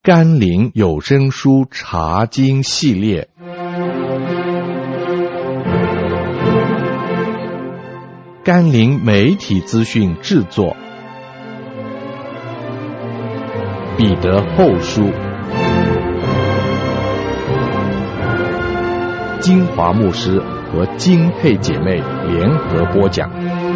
甘霖有声书查经系列，甘霖媒体资讯制作，彼得后书，金华牧师和金佩姐妹联合播讲。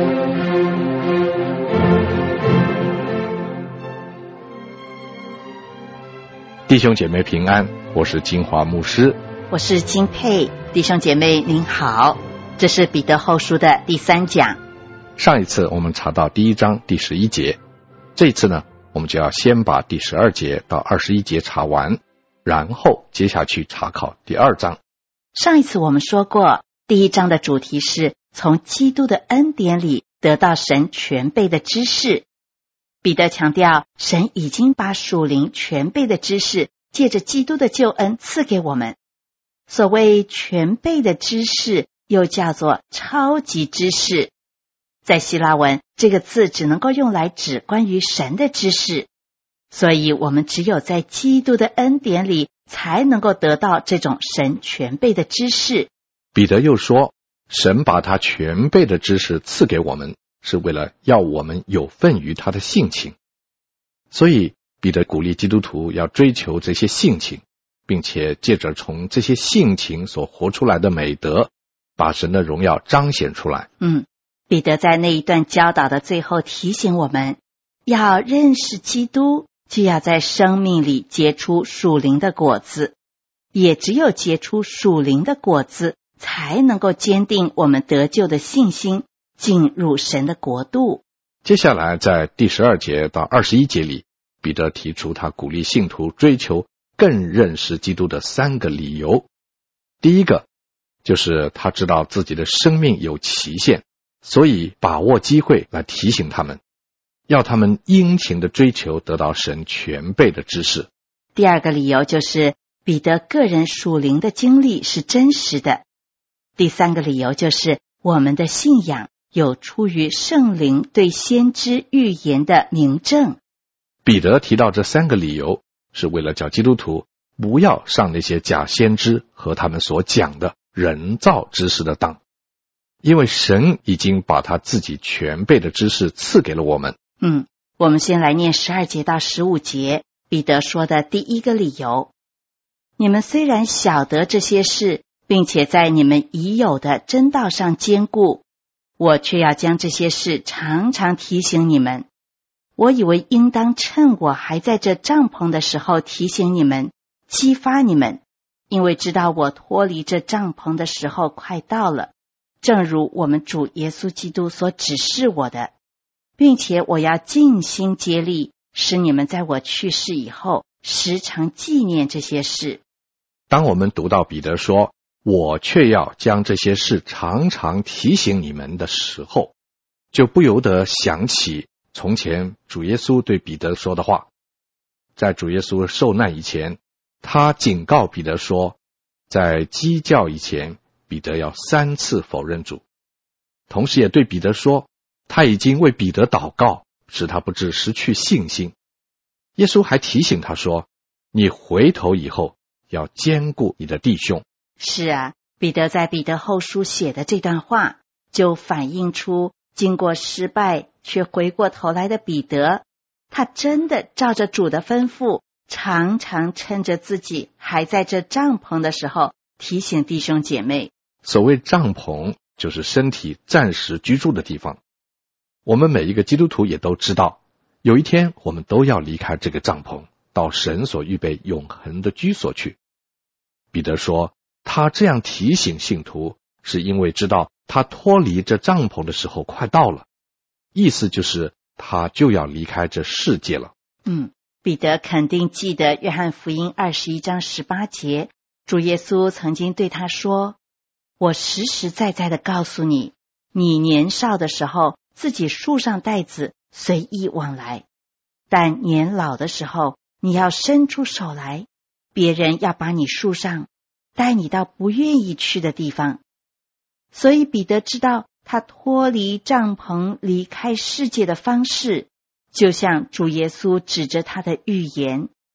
弟兄姐妹平安，我是金华牧师， 我是金佩。弟兄姐妹您好，这是彼得后书的第3讲。 上一次我们查到第1章第11节，这一次呢，我们就要先把第12节到21节查完，然后接下去查考第2章。 上一次我们说过，第1章的主题是从基督的恩典里得到神全备的知识。彼得强调，神已经把属灵全备的知识借着基督的救恩赐给我们。所谓全备的知识，又叫做超级知识。在希腊文，这个字只能够用来指关于神的知识，所以我们只有在基督的恩典里才能够得到这种神全备的知识。 彼得又说，神把他全备的知识赐给我们，是为了要我们有份于他的性情。所以彼得鼓励基督徒要追求这些性情，并且借着从这些性情所活出来的美德，把神的荣耀彰显出来。 彼得在那一段教导的最后提醒我们，要认识基督，就要在生命里结出属灵的果子，也只有结出属灵的果子，才能够坚定我们得救的信心，进入神的国度。 接下来在第12节到21节里，彼得提出他鼓励信徒追求更认识基督的3个理由。第一个就是他知道自己的生命有期限，所以把握机会来提醒他们，要他们殷勤的追求得到神全备的知识。 第2个理由就是彼得个人属灵的经历是真实的。第3个理由就是我们的信仰有出于圣灵对先知预言的明证。 彼得提到这3个理由，是为了叫基督徒不要上那些假先知和他们所讲的人造知识的当，因为神已经把他自己全备的知识赐给了我们。 我们先来念12节到15节，彼得说的第1个理由。你们虽然晓得这些事，并且在你们已有的真道上坚固，我却要将这些事常常提醒你们。我以为应当趁我还在这帐篷的时候提醒你们，激发你们，因为知道我脱离这帐篷的时候快到了，正如我们主耶稣基督所指示我的，并且我要尽心竭力，使你们在我去世以后时常纪念这些事。 当我们读到彼得说，我却要将这些事常常提醒你们的时候，就不由得想起从前主耶稣对彼得说的话。在主耶稣受难以前，他警告彼得说，在鸡叫以前，彼得要3次否认主。同时也对彼得说，他已经为彼得祷告，使他不致失去信心。耶稣还提醒他说，你回头以后要坚固你的弟兄。 是啊，彼得在彼得后书写的这段话，就反映出经过失败却回过头来的彼得，他真的照着主的吩咐，常常趁着自己还在这帐篷的时候提醒弟兄姐妹。 所谓帐篷，就是身体暂时居住的地方。我们每一个基督徒也都知道，有一天我们都要离开这个帐篷，到神所预备永恒的居所去。彼得说，他这样提醒信徒，是因为知道他脱离这帐篷的时候快到了，意思就是他就要离开这世界了。 彼得肯定记得约翰福音21章18节，主耶稣曾经对他说，我实实在在的告诉你，你年少的时候自己束上带子随意往来，但年老的时候你要伸出手来，别人要把你束上，带你到不愿意去的地方。所以彼得知道他脱离帐篷离开世界的方式，就像主耶稣指着他的预言，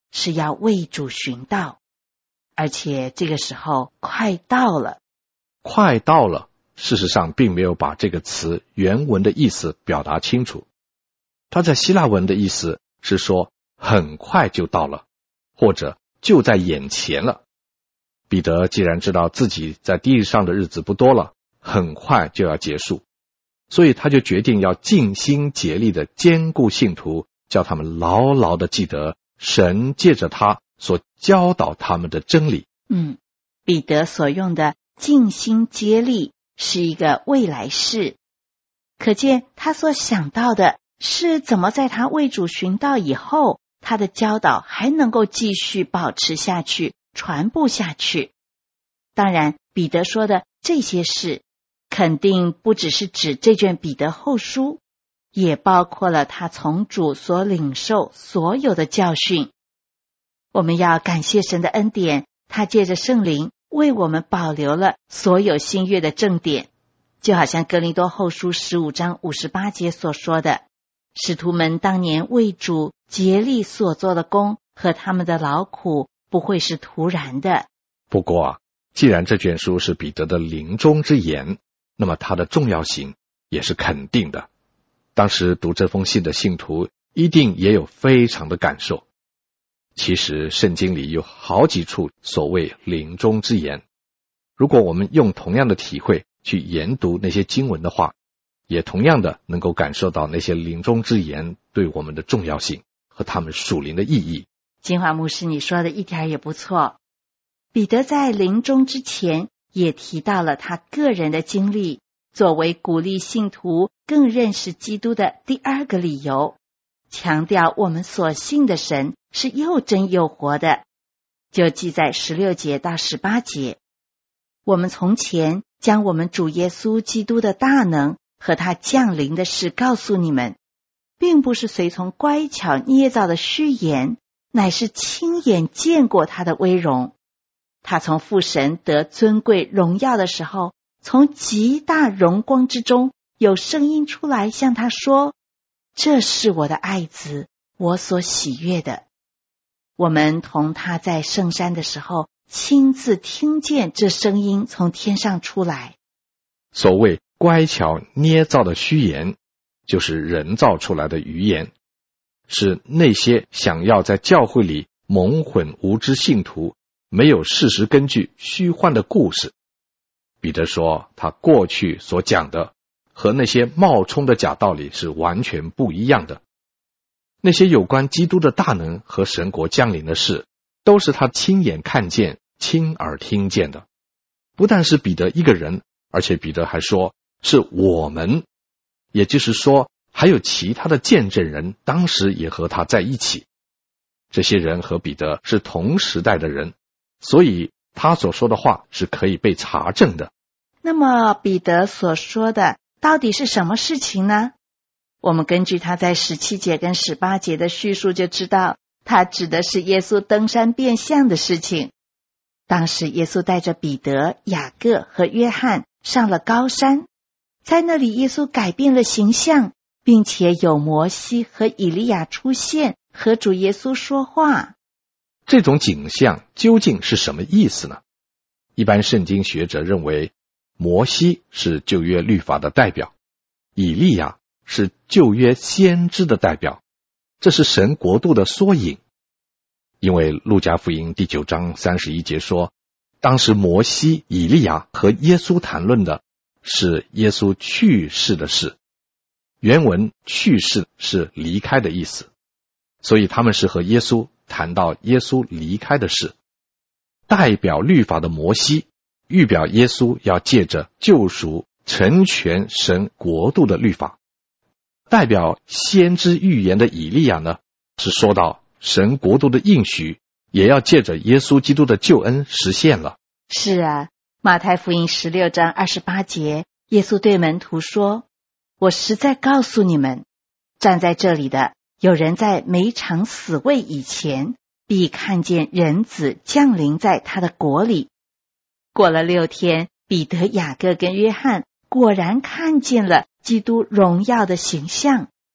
是要为主寻道，而且这个时候快到了。 快到了，事实上并没有把这个词原文的意思表达清楚。它在希腊文的意思是说很快就到了，或者就在眼前了。彼得既然知道自己在地上的日子不多了，很快就要结束，所以他就决定要尽心竭力的兼顾信徒，叫他们牢牢的记得神借着他所教导他们的真理。 彼得所用的尽心竭力是一个未来式，可见他所想到的是怎么在他为主寻道以后，他的教导还能够继续保持下去，传播下去。当然，彼得说的这些事肯定不只是指这卷彼得后书，也包括了他从主所领受所有的教训。我们要感谢神的恩典，他借着圣灵为我们保留了所有新约的正典，就好像哥林多后书15章58节所说的，使徒们当年为主竭力所做的功和他们的劳苦不会是徒然的。 不过既然这卷书是彼得的临终之言，那么它的重要性也是肯定的。当时读这封信的信徒一定也有非常的感受。其实圣经里有好几处所谓临终之言，如果我们用同样的体会去研读那些经文的话，也同样的能够感受到那些临终之言对我们的重要性和他们属灵的意义。 金华牧师，你说的一点也不错。彼得在临终之前也提到了他个人的经历，作为鼓励信徒更认识基督的第二个理由，强调我们所信的神是又真又活的，就记在16节到18节。我们从前将我们主耶稣基督的大能和他降临的事告诉你们，并不是随从乖巧捏造的虚言，乃是亲眼见过他的威荣。他从父神得尊贵荣耀的时候，从极大荣光之中有声音出来向他说，这是我的爱子，我所喜悦的。我们同他在圣山的时候，亲自听见这声音从天上出来。 所谓乖巧捏造的虚言，就是人造出来的语言，是那些想要在教会里蒙混无知信徒没有事实根据虚幻的故事。彼得说他过去所讲的和那些冒充的假道理是完全不一样的。那些有关基督的大能和神国降临的事，都是他亲眼看见、亲耳听见的。不但是彼得一个人，而且彼得还说是我们，也就是说还有其他的见证人当时也和他在一起。这些人和彼得是同时代的人，所以他所说的话是可以被查证的。 那么彼得所说的到底是什么事情呢？我们根据他在17节跟18节的叙述就知道，他指的是耶稣登山变相的事情。当时耶稣带着彼得、雅各和约翰上了高山，在那里耶稣改变了形象，并且有摩西和以利亚出现和主耶稣说话。 这种景象究竟是什么意思呢？一般圣经学者认为，摩西是旧约律法的代表，以利亚是旧约先知的代表，这是神国度的缩影。因为路加福音第9章31节说，当时摩西、以利亚和耶稣谈论的是耶稣去世的事。原文去世是离开的意思，所以他们是和耶稣谈到耶稣离开的事。代表律法的摩西预表耶稣要借着救赎成全神国度的律法。代表先知预言的以利亚呢，是说到神国度的应许也要借着耶稣基督的救恩实现了。 是啊，马太福音16章28节，耶稣对门徒说，我实在告诉你们，站在这里的有人在每场死位以前，必看见人子降临在他的国里。过了6天，彼得、雅各跟约翰果然看见了基督荣耀的形象。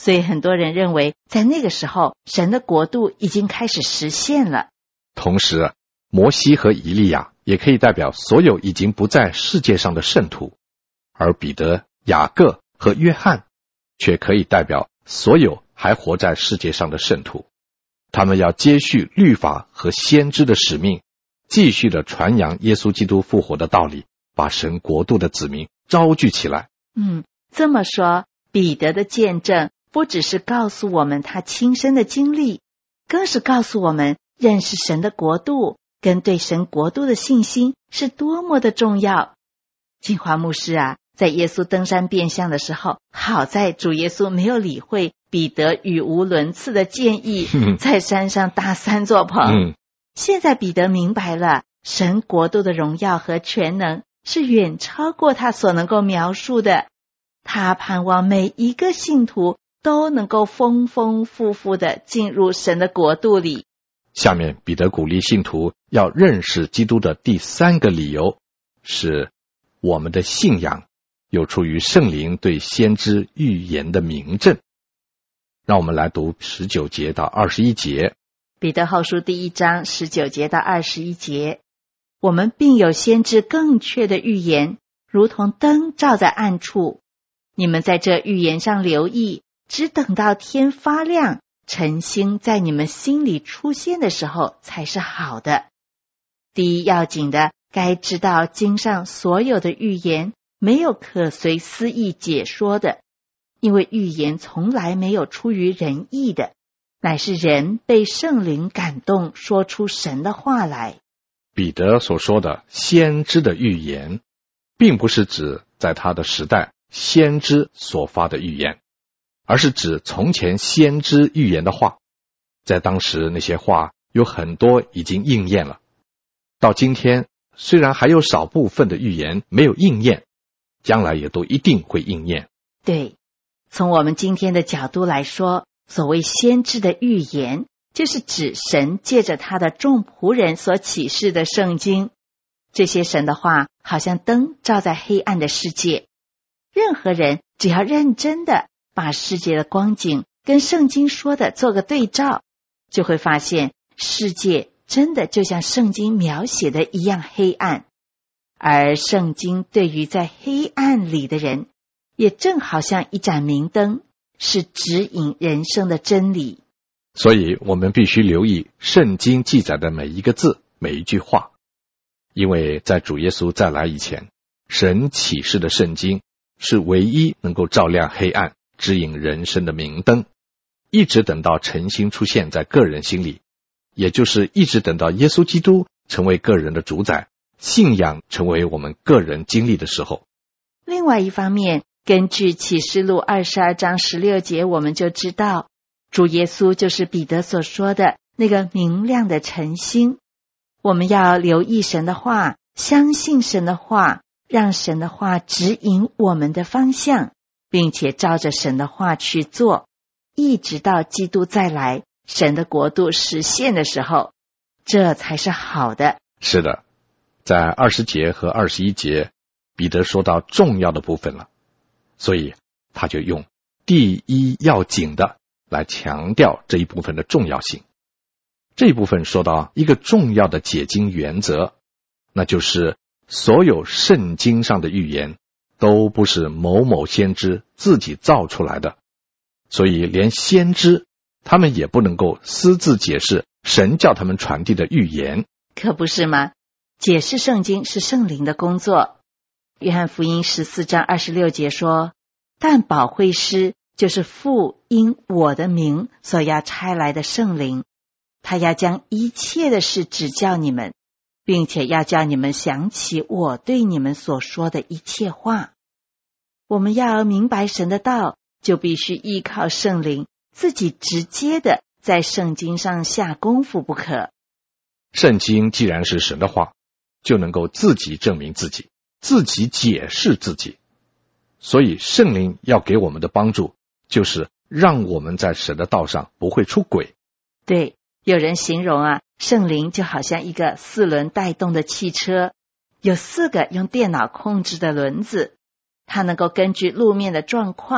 所以很多人认为在那个时候神的国度已经开始实现了。 同时，摩西和以利亚也可以代表所有已经不在世界上的圣徒，而彼得、雅各和约翰却可以代表所有还活在世界上的圣徒。他们要接续律法和先知的使命，继续的传扬耶稣基督复活的道理，把神国度的子民招聚起来。 这么说，彼得的见证不只是告诉我们他亲身的经历，更是告诉我们认识神的国度跟对神国度的信心是多么的重要。金华牧师在耶稣登山变相的时候，好在主耶稣没有理会彼得语无伦次的建议，在山上搭3座棚。现在彼得明白了，神国度的荣耀和全能是远超过他所能够描述的。他盼望每一个信徒都能够丰丰富富的进入神的国度里。 下面彼得鼓励信徒要认识基督的第3个理由是，我们的信仰有出于圣灵对先知预言的明证。让我们来读19节到21节。 彼得后书第1章19节到21节，我们并有先知更确的预言，如同灯照在暗处。你们在这预言上留意，只等到天发亮，晨星在你们心里出现的时候才是好的。第一要紧的，该知道经上所有的预言没有可随私意解说的，因为预言从来没有出于人意的，乃是人被圣灵感动说出神的话来。 彼得所说的先知的预言，并不是指在他的时代先知所发的预言，而是指从前先知预言的话。在当时那些话有很多已经应验了，到今天虽然还有少部分的预言没有应验，将来也都一定会应验。 对，从我们今天的角度来说，所谓先知的预言，就是指神借着他的众仆人所启示的圣经。这些神的话好像灯照在黑暗的世界，任何人只要认真的把世界的光景跟圣经说的做个对照，就会发现世界真的就像圣经描写的一样黑暗，而圣经对于在黑暗里的人，也正好像一盏明灯，是指引人生的真理。 所以我们必须留意圣经记载的每一个字，每一句话，因为在主耶稣再来以前，神启示的圣经是唯一能够照亮黑暗、指引人生的明灯，一直等到晨星出现在个人心里，也就是一直等到耶稣基督成为个人的主宰，信仰成为我们个人经历的时候。 另外一方面，根据启示录22章16节，我们就知道主耶稣就是彼得所说的那个明亮的晨星。我们要留意神的话，相信神的话，让神的话指引我们的方向，并且照着神的话去做，一直到基督再来，神的国度实现的时候，这才是好的。 是的，在20节和21节，彼得说到重要的部分了，所以他就用第一要紧的来强调这一部分的重要性。这一部分说到一个重要的解经原则，那就是所有圣经上的预言都不是某某先知自己造出来的，所以连先知他们也不能够私自解释神叫他们传递的预言。 可不是吗？解释圣经是圣灵的工作。约翰福音14章26节说，但保惠师就是父因我的名所要差来的圣灵，他要将一切的事指教你们，并且要叫你们想起我对你们所说的一切话。我们要明白神的道，就必须依靠圣灵，自己直接的在圣经上下功夫不可。 圣经既然是神的话，就能够自己证明自己，自己解释自己。所以圣灵要给我们的帮助，就是让我们在神的道上不会出轨。 对，有人形容圣灵就好像一个4轮带动的汽车，有4个用电脑控制的轮子，它能够根据路面的状况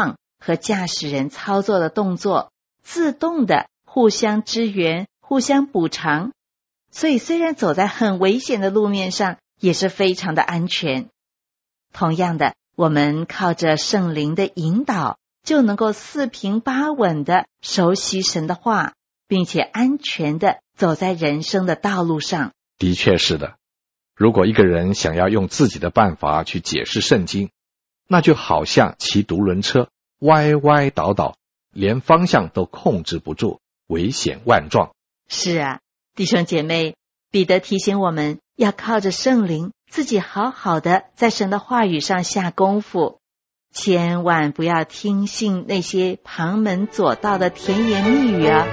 和驾驶人操作的动作，自动的互相支援、互相补偿，所以虽然走在很危险的路面上，也是非常的安全。同样的，我们靠着圣灵的引导，就能够四平八稳的熟悉神的话，并且安全的走在人生的道路上。 的确是的，如果一个人想要用自己的办法去解释圣经，那就好像骑独轮车，歪歪倒倒，连方向都控制不住，危险万状。 是啊，弟兄姐妹，彼得提醒我们要靠着圣灵，自己好好的在神的话语上下功夫，千万不要听信那些旁门左道的甜言蜜语啊。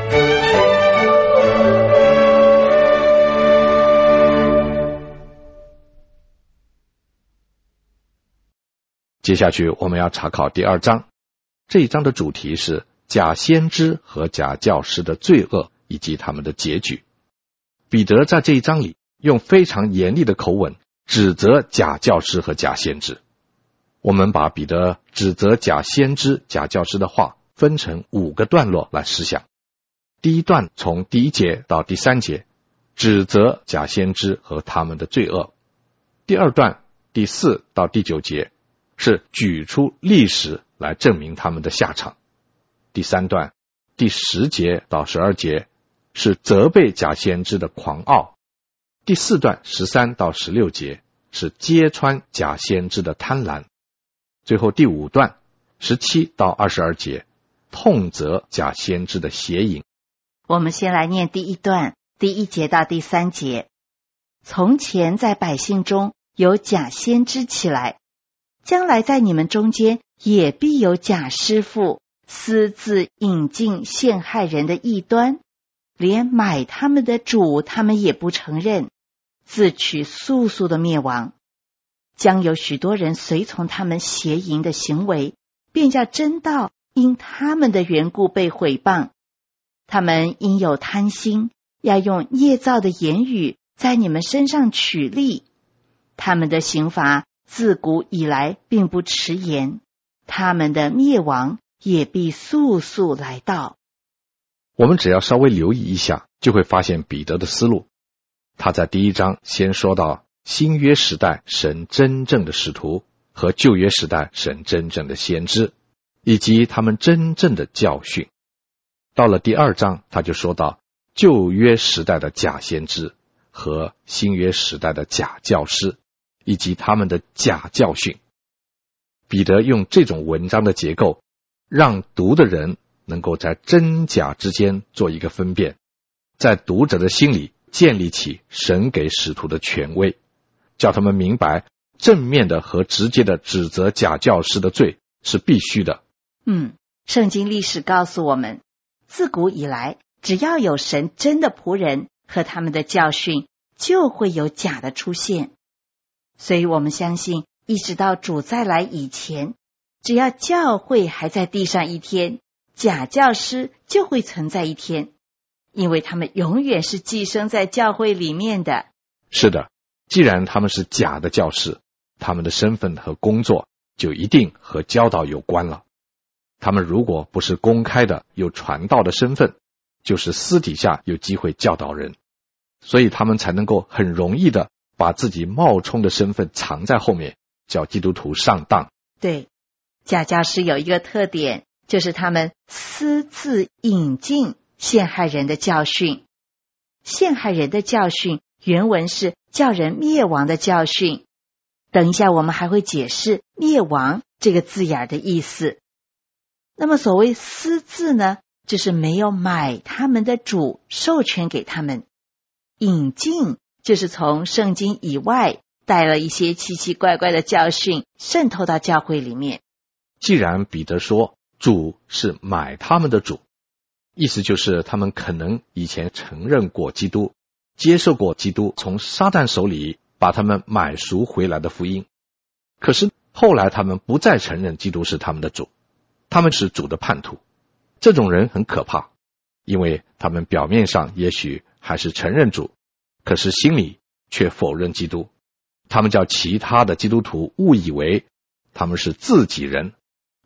接下去我们要查考第2章，这一章的主题是假先知和假教师的罪恶以及他们的结局。彼得在这一章里用非常严厉的口吻指责假教师和假先知。我们把彼得指责假先知、假教师的话分成5个段落来思想。第一段从第1节到第3节，指责假先知和他们的罪恶。第2段第4到第9节是举出历史来证明他们的下场。第3段第10节到12节是责备假先知的狂傲。第4段13到16节是揭穿假先知的贪婪。最后第5段17到22节痛责假先知的邪淫。 我们先来念第1段第1节到第3节。从前在百姓中有假先知起来，将来在你们中间也必有假师傅，私自引进陷害人的异端，连买他们的主他们也不承认，自取速速的灭亡。将有许多人随从他们邪淫的行为，便叫真道因他们的缘故被毁谤。他们因有贪心，要用捏造的言语在你们身上取利。他们的刑罚自古以来并不迟延，他们的灭亡也必速速来到。 我们只要稍微留意一下，就会发现彼得的思路。他在第1章先说到新约时代神真正的使徒和旧约时代神真正的先知，以及他们真正的教训。到了第2章，他就说到旧约时代的假先知和新约时代的假教师，以及他们的假教训。彼得用这种文章的结构，让读的人能够在真假之间做一个分辨，在读者的心里建立起神给使徒的权威，叫他们明白正面的和直接的指责假教师的罪是必须的。 圣经历史告诉我们，自古以来，只要有神真的仆人和他们的教训，就会有假的出现。所以我们相信，一直到主再来以前，只要教会还在地上一天，假教师就会存在一天，因为他们永远是寄生在教会里面的。 是的，既然他们是假的教师，他们的身份和工作就一定和教导有关了。他们如果不是公开的有传道的身份，就是私底下有机会教导人，所以他们才能够很容易的把自己冒充的身份藏在后面，叫基督徒上当。 对，假教师有一个特点，就是他们私自引进陷害人的教训。陷害人的教训原文是叫人灭亡的教训。等一下我们还会解释灭亡这个字眼的意思。那么所谓私自呢，就是没有买他们的主授权给他们。引进就是从圣经以外带了一些奇奇怪怪的教训渗透到教会里面。 既然彼得说主是买他们的主，意思就是他们可能以前承认过基督，接受过基督从撒旦手里把他们买赎回来的福音，可是后来他们不再承认基督是他们的主，他们是主的叛徒。这种人很可怕，因为他们表面上也许还是承认主，可是心里却否认基督。他们叫其他的基督徒误以为他们是自己人，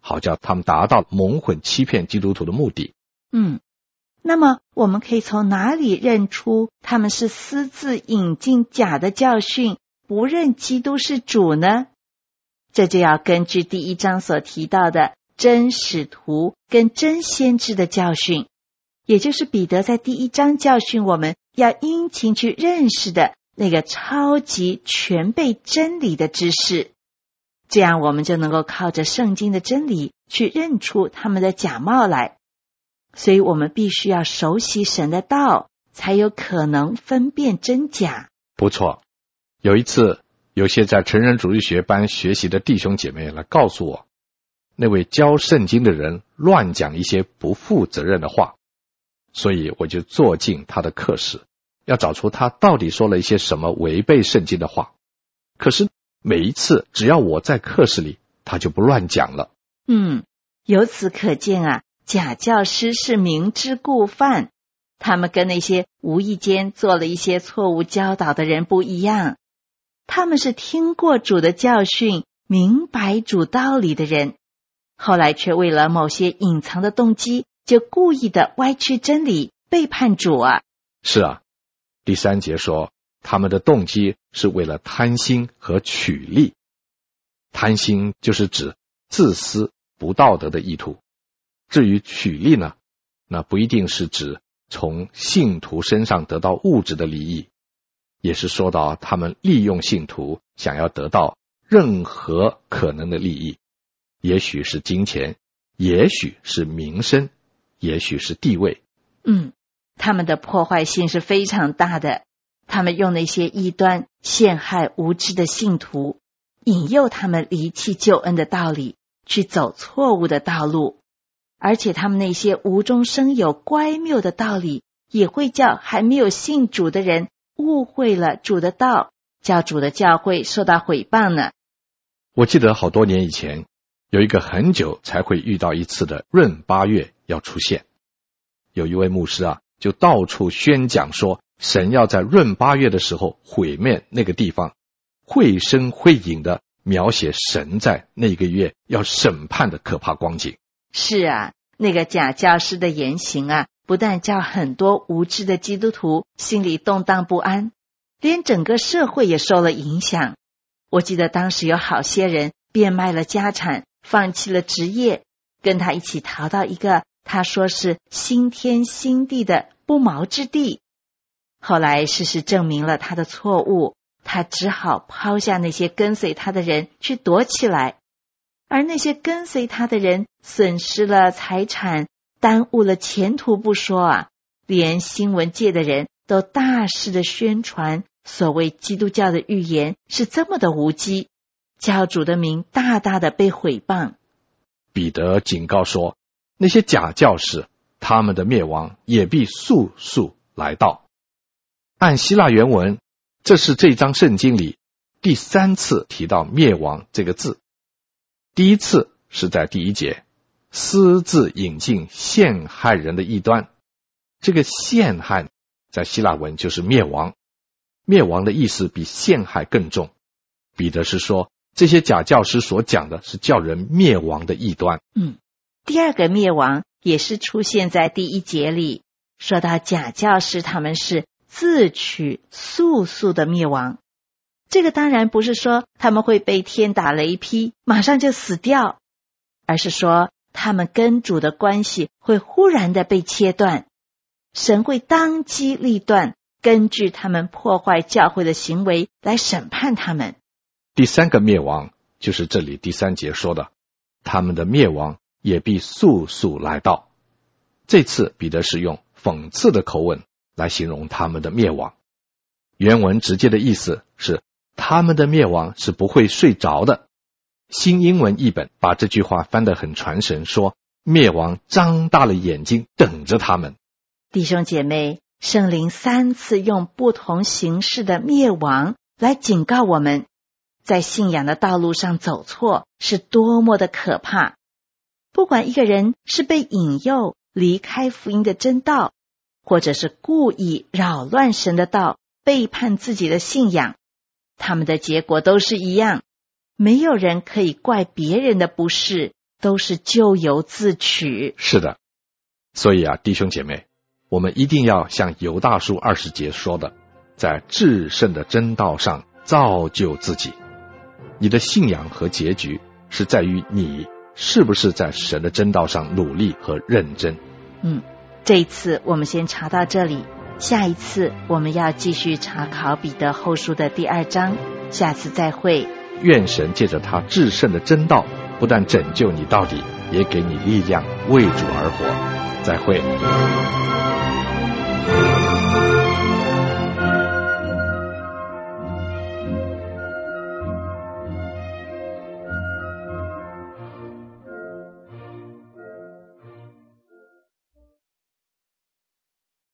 好叫他们达到蒙混欺骗基督徒的目的。 那么我们可以从哪里认出他们是私自引进假的教训，不认基督是主呢？这就要根据第1章所提到的真使徒跟真先知的教训，也就是彼得在第1章教训我们要殷勤去认识的那个超级全备真理的知识，这样我们就能够靠着圣经的真理去认出他们的假冒来。所以我们必须要熟悉神的道，才有可能分辨真假。 不错，有一次有些在成人主日学班学习的弟兄姐妹来告诉我，那位教圣经的人乱讲一些不负责任的话，所以我就坐进他的课室，要找出他到底说了一些什么违背圣经的话。可是每一次只要我在课室里，他就不乱讲了。 由此可见啊，假教师是明知故犯，他们跟那些无意间做了一些错误教导的人不一样，他们是听过主的教训，明白主道理的人，后来却为了某些隐藏的动机，就故意的歪曲真理，背叛主啊。 是啊，第3节说他们的动机是为了贪心和取利。贪心就是指自私不道德的意图，至于取利呢，那不一定是指从信徒身上得到物质的利益，也是说到他们利用信徒想要得到任何可能的利益，也许是金钱，也许是名声，也许是地位。 他们的破坏性是非常大的，他们用那些异端陷害无知的信徒，引诱他们离弃救恩的道理，去走错误的道路，而且他们那些无中生有乖谬的道理，也会叫还没有信主的人误会了主的道，叫主的教会受到毁谤呢。 我记得好多年以前，有一个很久才会遇到一次的闰8月要出现，有一位牧师就到处宣讲说，神要在闰8月的时候毁灭那个地方，绘声绘影的描写神在那个月要审判的可怕光景。 是啊，那个假教师的言行不但叫很多无知的基督徒心里动荡不安，连整个社会也受了影响。我记得当时有好些人变卖了家产，放弃了职业，跟他一起逃到一个他说是新天新地的不毛之地。后来事实证明了他的错误，他只好抛下那些跟随他的人去躲起来，而那些跟随他的人损失了财产，耽误了前途不说连新闻界的人都大肆的宣传所谓基督教的预言是这么的无稽，教主的名大大的被毁谤。 彼得警告说，那些假教师，他们的灭亡也必速速来到。按希腊原文，这是这章圣经里第3次提到灭亡这个字。第一次是在第1节，私自引进陷害人的异端。这个陷害在希腊文就是灭亡，灭亡的意思比陷害更重。彼得是说，这些假教师所讲的是叫人灭亡的异端。 第2个灭亡也是出现在第1节里，说到假教师他们是自取速速的灭亡。这个当然不是说他们会被天打雷劈，马上就死掉，而是说他们跟主的关系会忽然的被切断，神会当机立断，根据他们破坏教会的行为来审判他们。 第3个灭亡就是这里第3节说的，他们的灭亡也必速速来到。这次彼得是用讽刺的口吻来形容他们的灭亡。原文直接的意思是他们的灭亡是不会睡着的。新英文译本把这句话翻得很传神，说灭亡张大了眼睛等着他们。 弟兄姐妹，圣灵3次用不同形式的灭亡来警告我们，在信仰的道路上走错是多么的可怕。不管一个人是被引诱离开福音的真道，或者是故意扰乱神的道，背叛自己的信仰，他们的结果都是一样。没有人可以怪别人的不是， 都是咎由自取。 是的，所以弟兄姐妹，我们一定要像犹大书20节说的，在至圣的真道上造就自己。你的信仰和结局是在于你是不是在神的真道上努力和认真。 这一次我们先查到这里，下一次我们要继续查考彼得后书的第2章，下次再会。 愿神借着他至圣的真道，不但拯救你到底，也给你力量为主而活。再会。